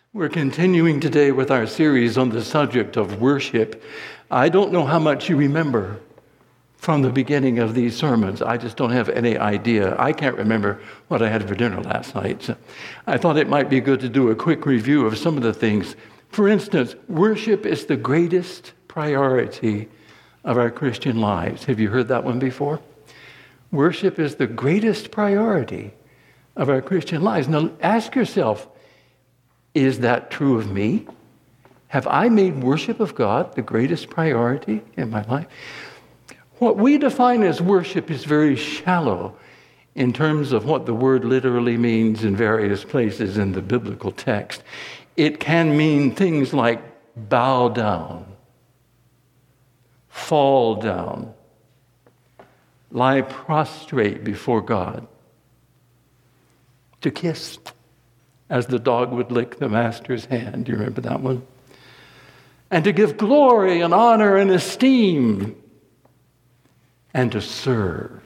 We're continuing today with our series on the subject of worship. I don't know how much you remember from the beginning of these sermons. I just don't have any idea. I can't remember what I had for dinner last night. So I thought it might be good to do a quick review of some of the things. For instance, worship is the greatest priority of our Christian lives. Have you heard that one before? Worship is the greatest priority of our Christian lives. Now ask yourself, is that true of me? Have I made worship of God the greatest priority in my life? What we define as worship is very shallow in terms of what the word literally means in various places in the biblical text. It can mean things like bow down, fall down, lie prostrate before God, to kiss, as the dog would lick the master's hand. Do you remember that one? And to give glory and honor and esteem, and to serve.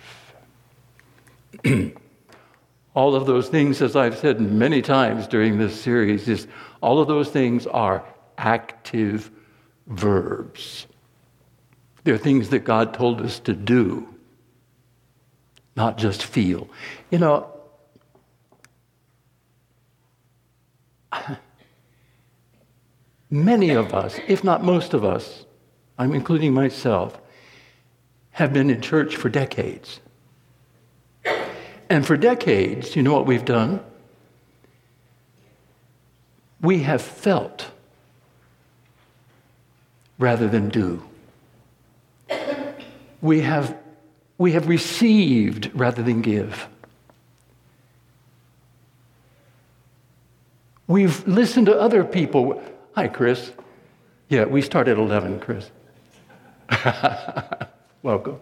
All of those things, as I've said many times during this series, all of those things are active verbs. They're things that God told us to do, not just feel. You know, many of us, if not most of us, I'm including myself, have been in church for decades. And for decades, you know what we've done? We have felt rather than do. We have received rather than give. We've listened to other people. Hi, Chris. Yeah, we start at 11, Chris. Welcome.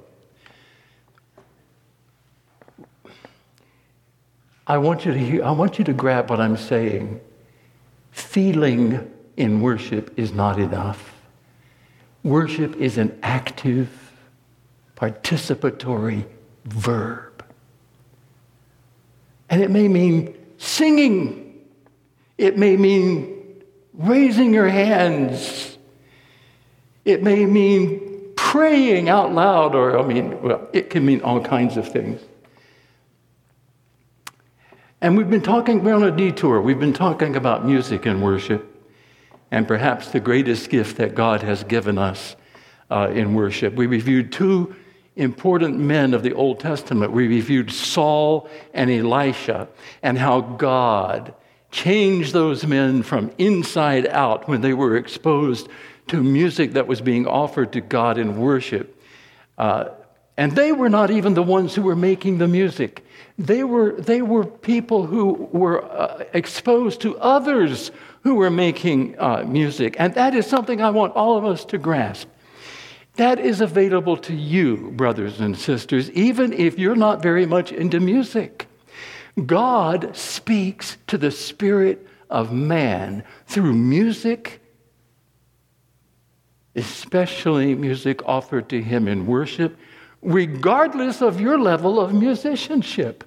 I want you to grab what I'm saying. Feeling in worship is not enough. Worship is an active, participatory verb. And it may mean singing. It may mean raising your hands. It may mean praying out loud, it can mean all kinds of things. And we're on a detour. We've been talking about music and worship, and perhaps the greatest gift that God has given us in worship. We reviewed two important men of the Old Testament. We reviewed Saul and Elisha, and how God changed those men from inside out when they were exposed to music that was being offered to God in worship. And they were not even the ones who were making the music. They were people who were exposed to others who were making music. And that is something I want all of us to grasp. That is available to you, brothers and sisters, even if you're not very much into music. God speaks to the spirit of man through music, especially music offered to him in worship, regardless of your level of musicianship.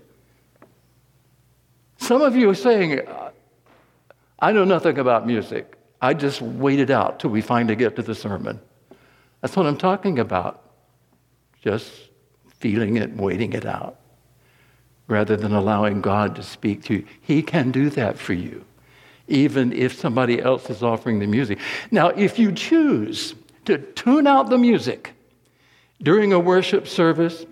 Some of you are saying, I know nothing about music. I just wait it out till we finally get to the sermon. That's what I'm talking about. Just feeling it, waiting it out, rather than allowing God to speak to you. He can do that for you, even if somebody else is offering the music. Now, if you choose to tune out the music during a worship service,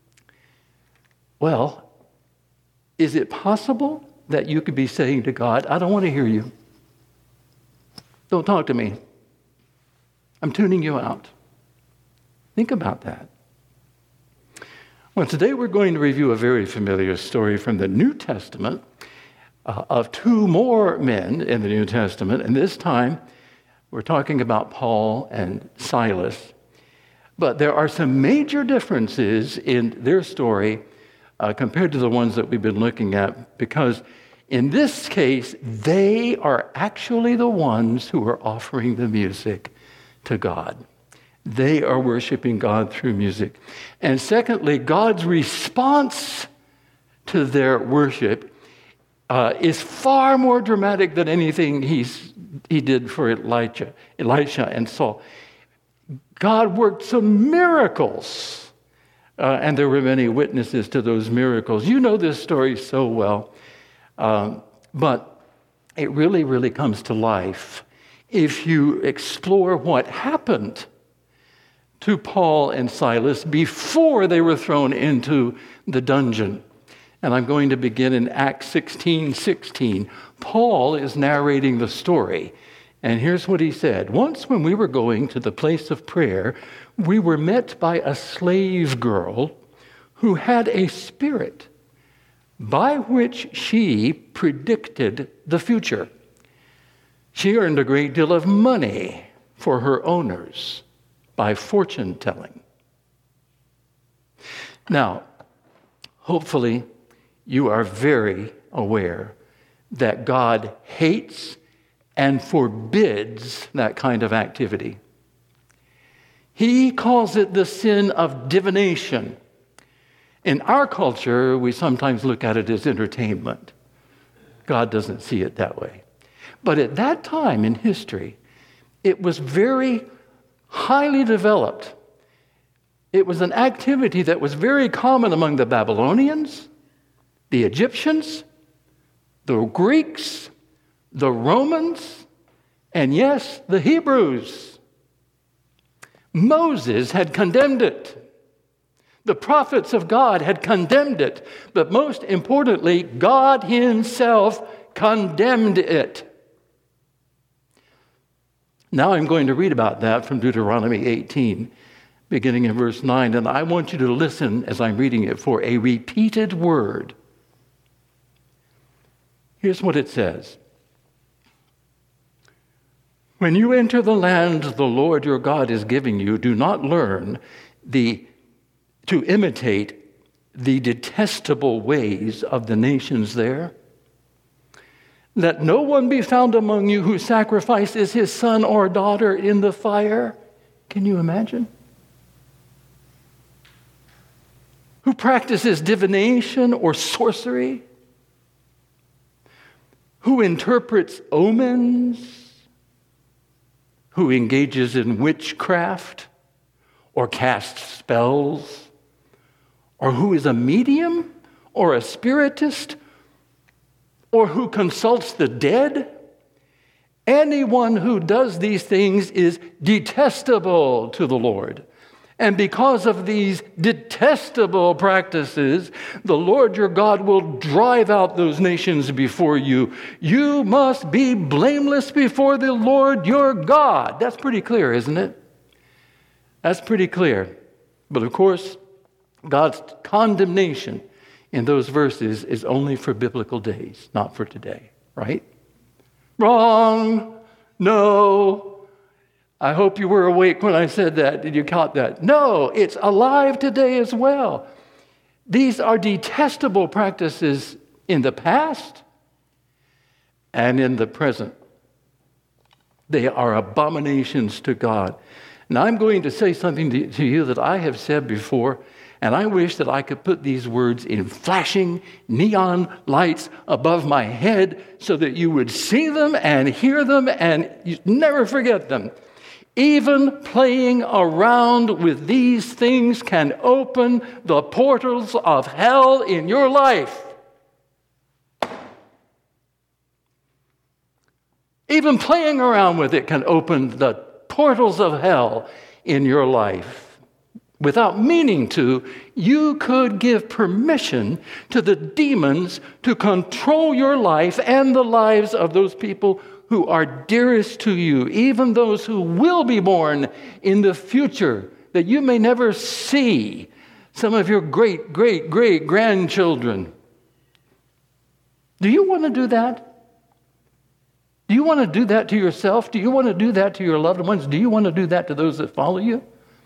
well, is it possible that you could be saying to God, I don't want to hear you. Don't talk to me. I'm tuning you out. Think about that. Well, today we're going to review a very familiar story from the New Testament of two more men in the New Testament, and this time we're talking about Paul and Silas. But there are some major differences in their story compared to the ones that we've been looking at, because in this case, they are actually the ones who are offering the music to God. They are worshiping God through music. And secondly, God's response to their worship is far more dramatic than anything he did for Elisha and Saul. God worked some miracles, and there were many witnesses to those miracles. You know this story so well, but it really, really comes to life if you explore what happened to Paul and Silas before they were thrown into the dungeon. And I'm going to begin in Acts 16:16. Paul is narrating the story. And here's what he said. Once when we were going to the place of prayer, we were met by a slave girl who had a spirit by which she predicted the future. She earned a great deal of money for her owners by fortune telling. Now, hopefully, you are very aware that God hates and forbids that kind of activity. He calls it the sin of divination. In our culture, we sometimes look at it as entertainment. God doesn't see it that way. But at that time in history, it was very highly developed. It was an activity that was very common among the Babylonians, the Egyptians, the Greeks, the Romans, and yes, the Hebrews. Moses had condemned it. The prophets of God had condemned it. But most importantly, God himself condemned it. Now I'm going to read about that from Deuteronomy 18, beginning in verse 9. And I want you to listen as I'm reading it for a repeated word. Here's what it says. When you enter the land the Lord your God is giving you, do not learn to imitate the detestable ways of the nations there. Let no one be found among you who sacrifices his son or daughter in the fire. Can you imagine? Who practices divination or sorcery? Who interprets omens? Who engages in witchcraft or casts spells? Or who is a medium or a spiritist? Or who consults the dead? Anyone who does these things is detestable to the Lord. And because of these detestable practices, the Lord your God will drive out those nations before you. You must be blameless before the Lord your God. That's pretty clear, isn't it? That's pretty clear. But of course, God's condemnation in those verses is only for biblical days, not for today, right? Wrong. No. I hope you were awake when I said that. Did you caught that? No, it's alive today as well. These are detestable practices in the past and in the present. They are abominations to God. Now, I'm going to say something to you that I have said before, and I wish that I could put these words in flashing neon lights above my head so that you would see them and hear them and you never forget them. Even playing around with these things can open the portals of hell in your life. Even playing around with it can open the portals of hell in your life. Without meaning to, you could give permission to the demons to control your life and the lives of those people who are dearest to you, even those who will be born in the future that you may never see, some of your great, great, great grandchildren. Do you want to do that? Do you want to do that to yourself? Do you want to do that to your loved ones? Do you want to do that to those that follow you?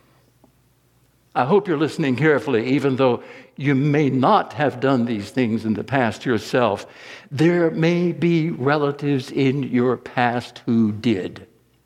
I hope you're listening carefully, even though you may not have done these things in the past yourself. There may be relatives in your past who did.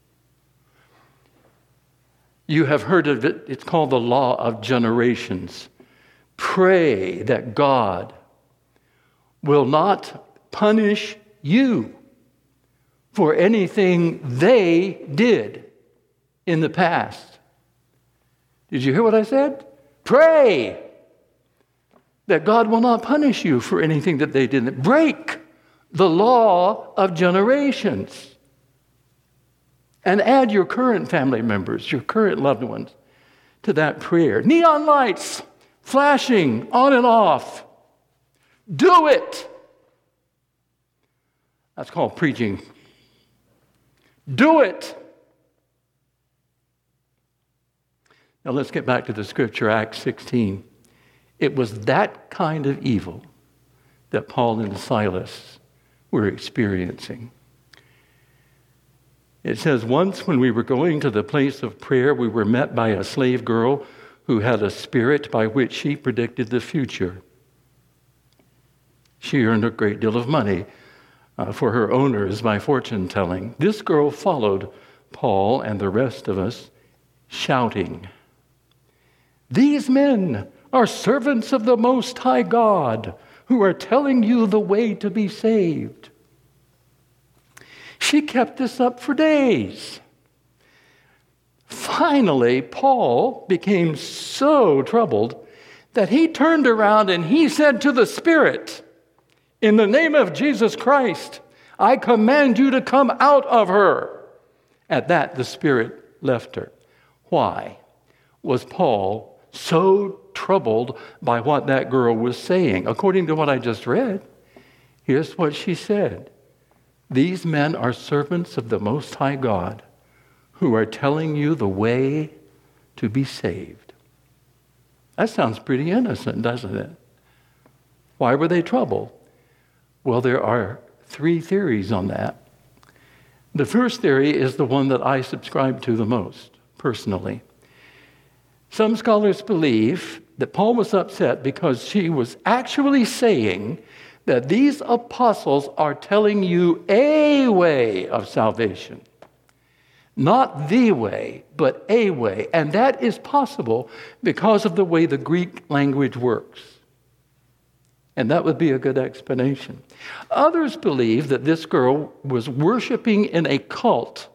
You have heard of it. It's called the law of generations. Pray that God will not punish you for anything they did in the past. Did you hear what I said? Pray that God will not punish you for anything that they did. Break the law of generations. And add your current family members, your current loved ones, to that prayer. Neon lights flashing on and off. Do it. That's called preaching. Do it. Now let's get back to the scripture, Acts 16. It was that kind of evil that Paul and Silas were experiencing. It says, once when we were going to the place of prayer, we were met by a slave girl who had a spirit by which she predicted the future. She earned a great deal of money for her owners by fortune telling. This girl followed Paul and the rest of us, shouting, "These men are servants of the Most High God who are telling you the way to be saved." She kept this up for days. Finally, Paul became so troubled that he turned around and he said to the Spirit, "In the name of Jesus Christ, I command you to come out of her." At that, the Spirit left her. Why was Paul so troubled by what that girl was saying? According to what I just read, here's what she said. These men are servants of the Most High God who are telling you the way to be saved. That sounds pretty innocent, doesn't it? Why were they troubled? Well, there are 3 theories on that. The first theory is the one that I subscribe to the most, personally. Some scholars believe that Paul was upset because she was actually saying that these apostles are telling you a way of salvation. Not the way, but a way. And that is possible because of the way the Greek language works. And that would be a good explanation. Others believe that this girl was worshiping in a cult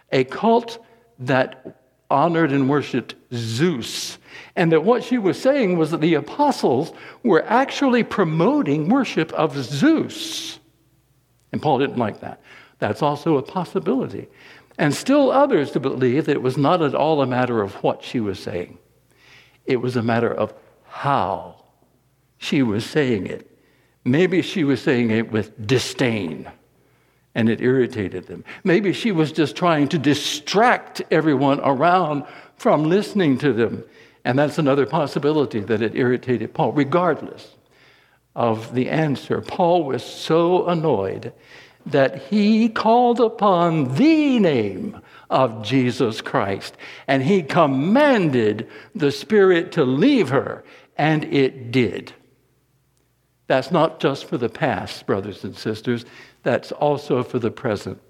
that honored and worshiped Zeus. And that what she was saying was that the apostles were actually promoting worship of Zeus. And Paul didn't like that. That's also a possibility. And still others to believe that it was not at all a matter of what she was saying. It was a matter of how she was saying it. Maybe she was saying it with disdain, and it irritated them. Maybe she was just trying to distract everyone around from listening to them. And that's another possibility, that it irritated Paul. Regardless of the answer, Paul was so annoyed that he called upon the name of Jesus Christ, and he commanded the Spirit to leave her, and it did. That's not just for the past, brothers and sisters. That's also for the present.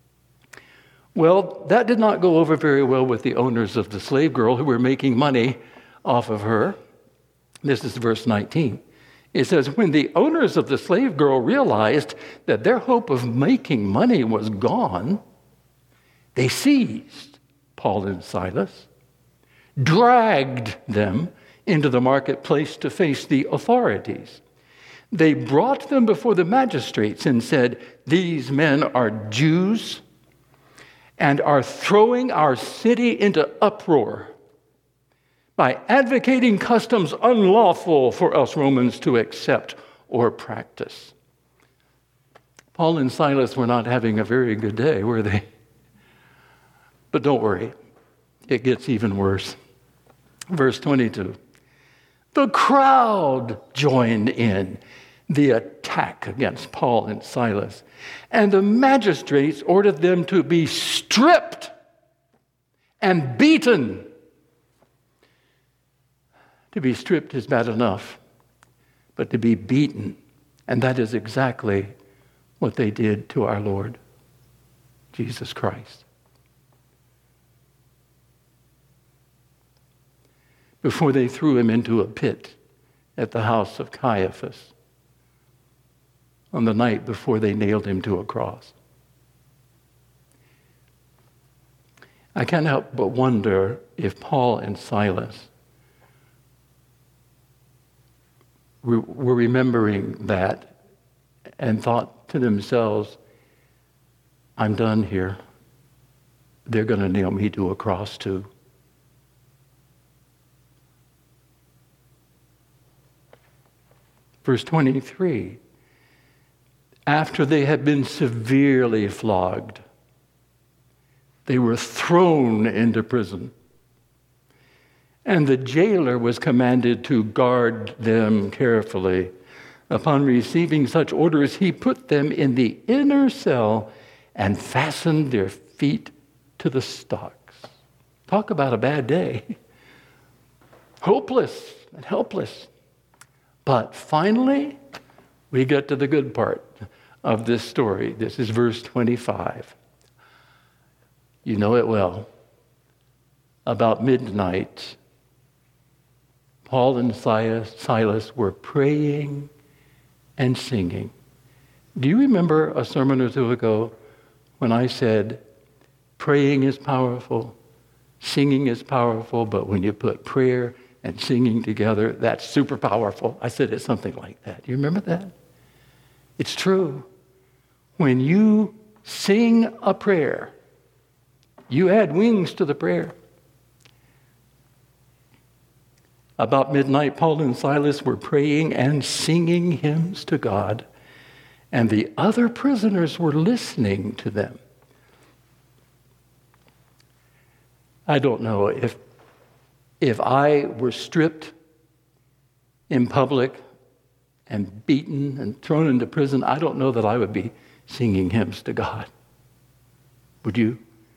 Well, that did not go over very well with the owners of the slave girl who were making money off of her. This is verse 19. It says, when the owners of the slave girl realized that their hope of making money was gone, they seized Paul and Silas, dragged them into the marketplace to face the authorities. They brought them before the magistrates and said, "These men are Jews and are throwing our city into uproar by advocating customs unlawful for us Romans to accept or practice." Paul and Silas were not having a very good day, were they? But don't worry, it gets even worse. Verse 22. The crowd joined in the attack against Paul and Silas, and the magistrates ordered them to be stripped and beaten. To be stripped is bad enough, but to be beaten, and that is exactly what they did to our Lord Jesus Christ. Before they threw him into a pit at the house of Caiaphas. on the night before they nailed him to a cross. I can't help but wonder if Paul and Silas were remembering that and thought to themselves, I'm done here. They're going to nail me to a cross too. Verse 23, after they had been severely flogged, they were thrown into prison. And the jailer was commanded to guard them carefully. Upon receiving such orders, he put them in the inner cell and fastened their feet to the stocks. Talk about a bad day. Hopeless and helpless. But finally, we get to the good part of this story. This is verse 25. You know it well. About midnight, Paul and Silas were praying and singing. Do you remember a sermon or two ago when I said, praying is powerful, singing is powerful, but when you put prayer and singing together, that's super powerful? I said it's something like that. Do you remember that? It's true. When you sing a prayer, you add wings to the prayer. About midnight, Paul and Silas were praying and singing hymns to God, and the other prisoners were listening to them. I don't know if I were stripped in public and beaten and thrown into prison, I don't know that I would be singing hymns to God. Would you?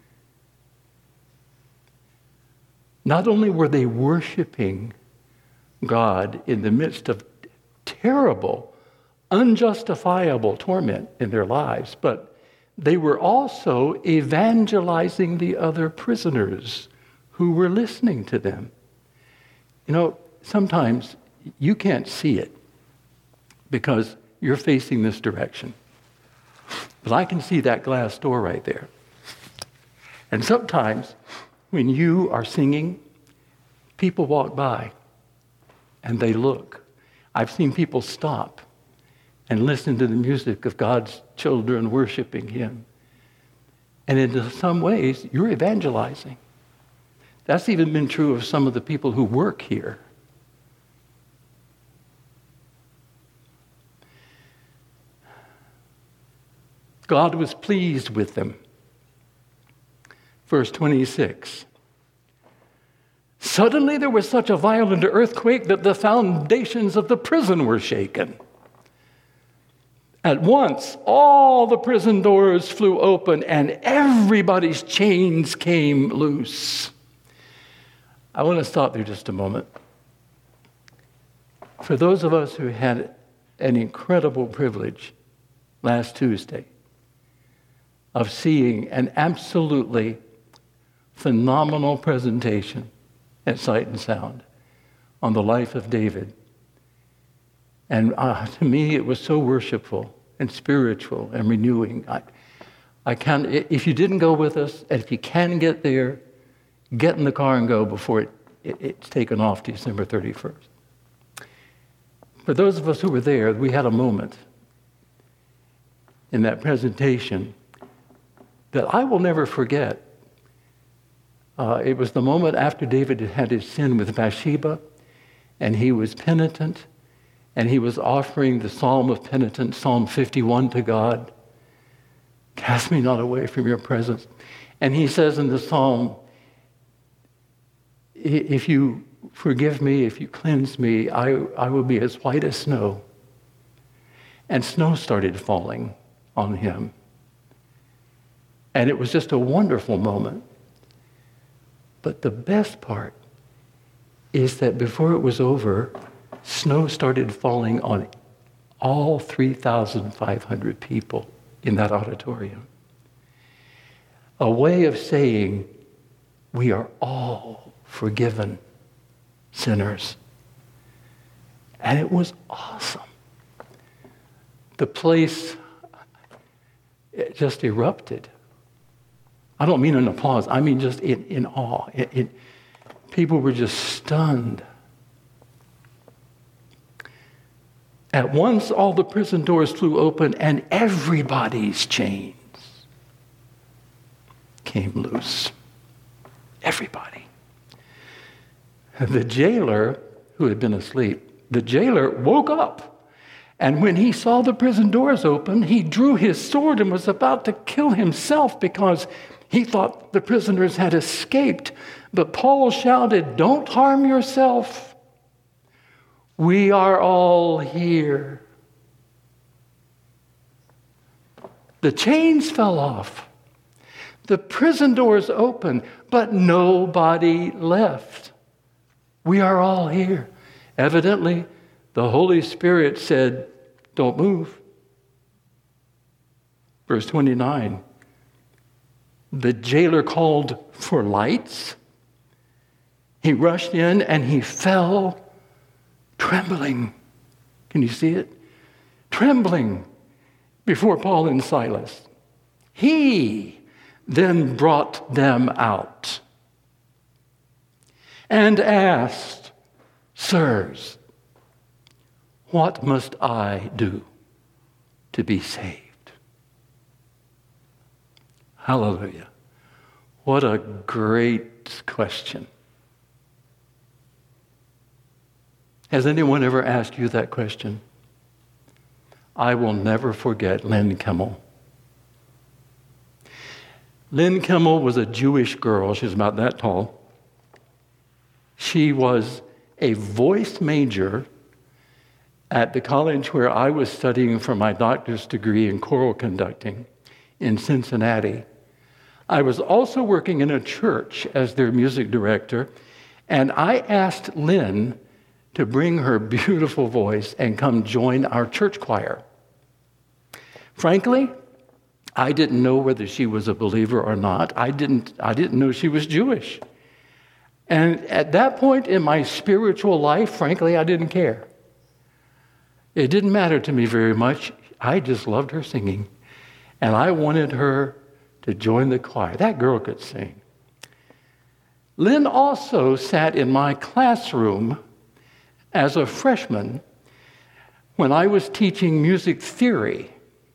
Not only were they worshiping God in the midst of terrible, unjustifiable torment in their lives, but they were also evangelizing the other prisoners who were listening to them. You know, sometimes you can't see it because you're facing this direction. But I can see that glass door right there. And sometimes when you are singing, people walk by and they look. I've seen people stop and listen to the music of God's children worshiping Him. And in some ways, you're evangelizing. That's even been true of some of the people who work here. God was pleased with them. Verse 26. Suddenly there was such a violent earthquake that the foundations of the prison were shaken. At once, all the prison doors flew open and everybody's chains came loose. I want to stop there just a moment. For those of us who had an incredible privilege last Tuesday of seeing an absolutely phenomenal presentation at Sight and Sound on the life of David. And to me, it was so worshipful and spiritual and renewing. I can't, if you didn't go with us, and if you can get there, get in the car and go before it's taken off December 31st. For those of us who were there, we had a moment in that presentation that I will never forget. It was the moment after David had had his sin with Bathsheba, and he was penitent, and he was offering the Psalm of Penitence, Psalm 51, to God. Cast me not away from your presence. And he says in the Psalm, if you forgive me, if you cleanse me, I will be as white as snow. And snow started falling on him. And it was just a wonderful moment. But the best part is that before it was over, snow started falling on all 3,500 people in that auditorium. A way of saying, we are all forgiven sinners. And it was awesome. the place just erupted. I don't mean an applause. I mean just in awe. People were just stunned. At once, all the prison doors flew open, and everybody's chains came loose. Everybody. The jailer, who had been asleep, the jailer woke up. And when he saw the prison doors open, he drew his sword and was about to kill himself because he thought the prisoners had escaped. But Paul shouted, "Don't harm yourself. We are all here." The chains fell off. The prison doors opened, but nobody left. We are all here. Evidently, the Holy Spirit said, "Don't move." Verse 29, the jailer called for lights. He rushed in and he fell trembling. Can you see it? Trembling before Paul and Silas. He then brought them out and asked, "Sirs, what must I do to be saved?" Hallelujah. What a great question. Has anyone ever asked you that question? I will never forget Lynn Kimmel. Lynn Kimmel was a Jewish girl. She was about that tall. She was a voice major at the college where I was studying for my doctor's degree in choral conducting in Cincinnati. I was also working in a church as their music director, and I asked Lynn to bring her beautiful voice and come join our church choir. Frankly, I didn't know whether she was a believer or not. I didn't know she was Jewish. And at that point in my spiritual life, frankly, I didn't care. It didn't matter to me very much. I just loved her singing. And I wanted her to join the choir. That girl could sing. Lynn also sat in my classroom as a freshman when I was teaching music theory.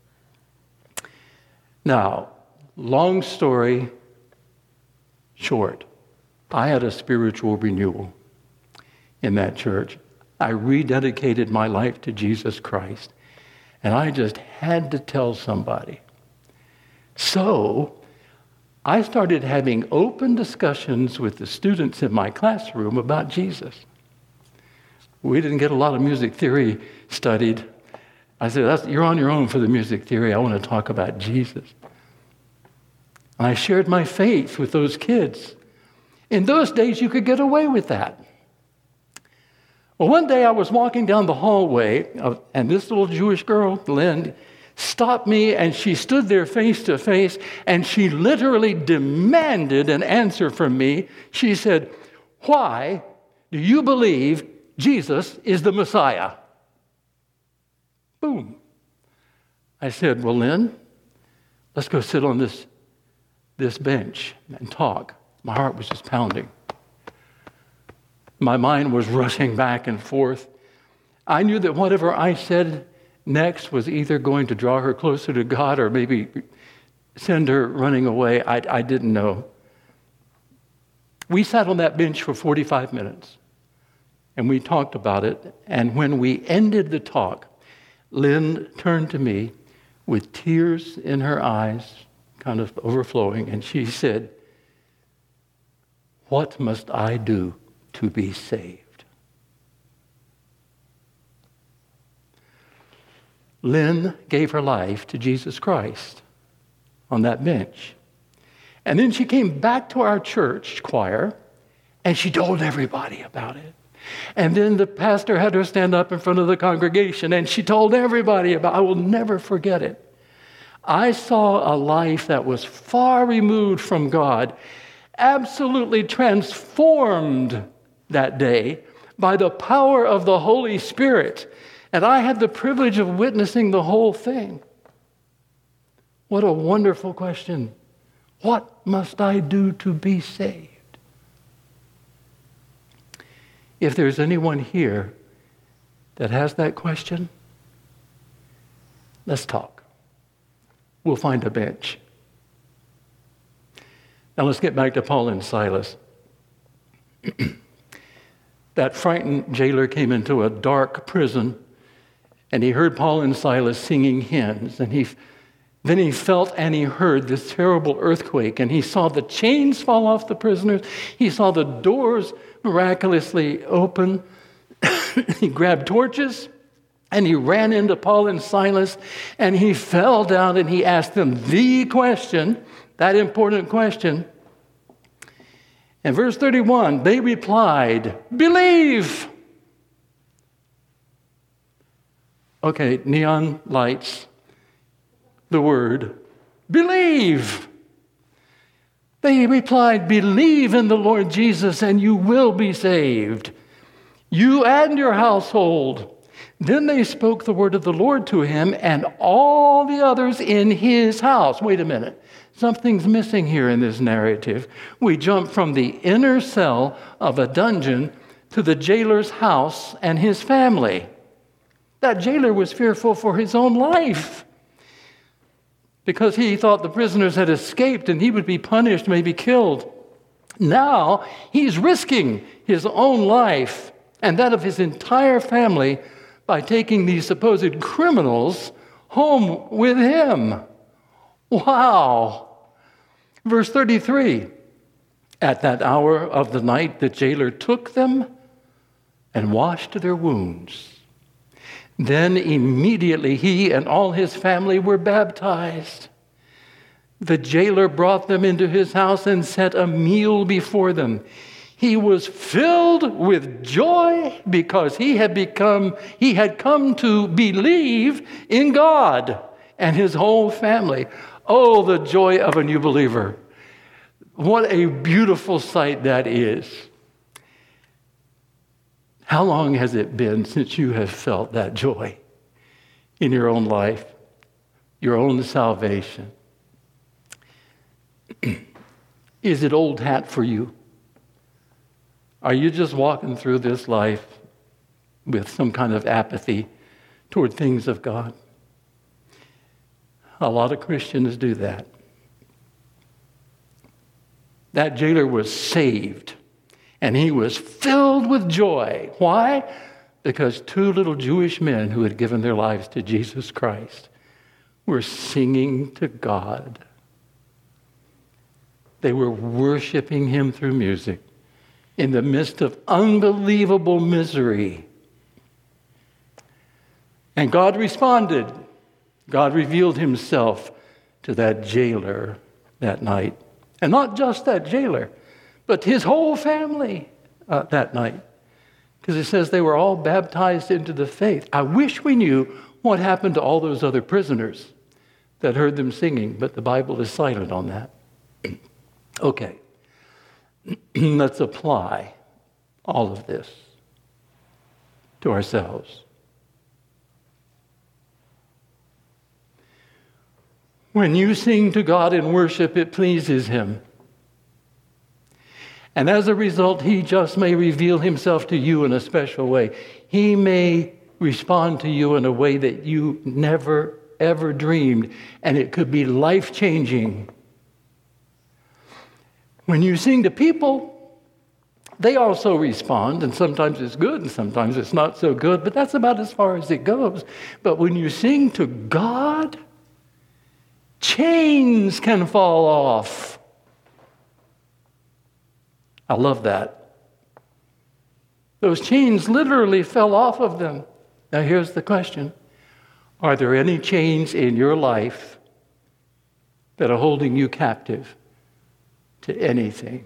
Now, long story short, I had a spiritual renewal in that church. I rededicated my life to Jesus Christ, and I just had to tell somebody. So I started having open discussions with the students in my classroom about Jesus. We didn't get a lot of music theory studied. I said, "You're on your own for the music theory. I want to talk about Jesus." And I shared my faith with those kids. In those days, you could get away with that. Well, one day I was walking down the hallway, and this little Jewish girl, Lynn, stopped me, and she stood there face to face, and she literally demanded an answer from me. She said, "Why do you believe Jesus is the Messiah?" Boom. I said, "Well, Lynn, let's go sit on this bench and talk." My heart was just pounding. My mind was rushing back and forth. I knew that whatever I said next was either going to draw her closer to God or maybe send her running away. I didn't know. We sat on that bench for 45 minutes, and we talked about it. And when we ended the talk, Lynn turned to me with tears in her eyes, kind of overflowing, and she said, "What must I do to be saved?" Lynn gave her life to Jesus Christ on that bench. And then she came back to our church choir, and she told everybody about it. And then the pastor had her stand up in front of the congregation, and she told everybody about it. I will never forget it. I saw a life that was far removed from God, absolutely transformed that day by the power of the Holy Spirit. And I had the privilege of witnessing the whole thing. What a wonderful question. What must I do to be saved? If there's anyone here that has that question, let's talk. We'll find a bench. Now let's get back to Paul and Silas. That frightened jailer came into a dark prison, and he heard Paul and Silas singing hymns, and then he felt and he heard this terrible earthquake, and he saw the chains fall off the prisoners. He saw the doors miraculously open. He grabbed torches, and he ran into Paul and Silas, and he fell down and he asked them the question, that important question. In verse 31, they replied, "Believe." Okay, neon lights. The word, believe. They replied, "Believe in the Lord Jesus and you will be saved, you and your household." Then they spoke the word of the Lord to him and all the others in his house. Wait a minute. Something's missing here in this narrative. We jump from the inner cell of a dungeon to the jailer's house and his family. That jailer was fearful for his own life because he thought the prisoners had escaped and he would be punished, maybe killed. Now he's risking his own life and that of his entire family by taking these supposed criminals home with him. Wow. Verse 33, at that hour of the night, the jailer took them and washed their wounds. Then immediately he and all his family were baptized. The jailer brought them into his house and set a meal before them. He was filled with joy because he had come to believe in God and his whole family. Oh, the joy of a new believer. What a beautiful sight that is. How long has it been since you have felt that joy in your own life, your own salvation? Is it old hat for you? Are you just walking through this life with some kind of apathy toward things of God? A lot of Christians do that. That jailer was saved, and he was filled with joy. Why? Because two little Jewish men who had given their lives to Jesus Christ were singing to God. They were worshiping him through music in the midst of unbelievable misery. And God responded. God revealed himself to that jailer that night. And not just that jailer, but his whole family that night. Because it says they were all baptized into the faith. I wish we knew what happened to all those other prisoners that heard them singing, but the Bible is silent on that. Okay, let's apply all of this to ourselves. When you sing to God in worship, it pleases him. And as a result, he just may reveal himself to you in a special way. He may respond to you in a way that you never, ever dreamed, and it could be life-changing. When you sing to people, they also respond, and sometimes it's good, and sometimes it's not so good, but that's about as far as it goes. But when you sing to God, chains can fall off. I love that. Those chains literally fell off of them. Now here's the question. Are there any chains in your life that are holding you captive to anything?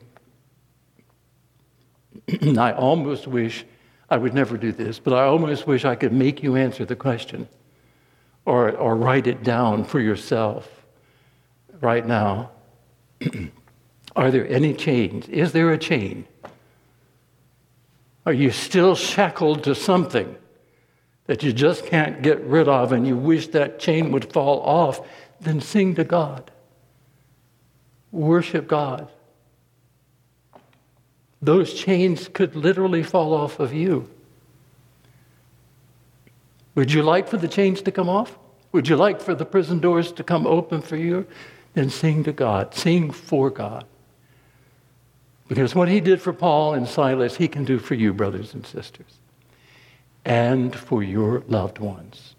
I almost wish, I would never do this, but I almost wish I could make you answer the question or write it down for yourself right now. Are there any chains? Is there a chain? Are you still shackled to something that you just can't get rid of and you wish that chain would fall off, then sing to God. Worship God. Those chains could literally fall off of you. Would you like for the chains to come off? Would you like for the prison doors to come open for you? Then sing to God. Sing for God. Because what he did for Paul and Silas, he can do for you, brothers and sisters. And for your loved ones.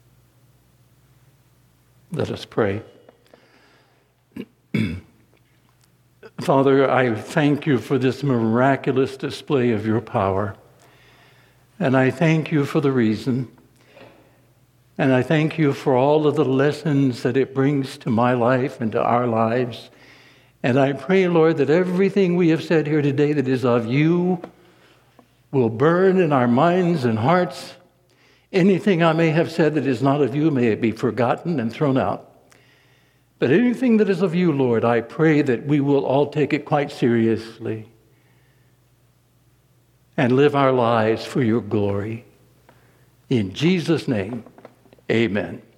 Let us pray. Father, I thank you for this miraculous display of your power. And I thank you for the reason. And I thank you for all of the lessons that it brings to my life and to our lives. And I pray, Lord, that everything we have said here today that is of you will burn in our minds and hearts. Anything I may have said that is not of you, may it be forgotten and thrown out. But anything that is of you, Lord, I pray that we will all take it quite seriously and live our lives for your glory. In Jesus' name, amen.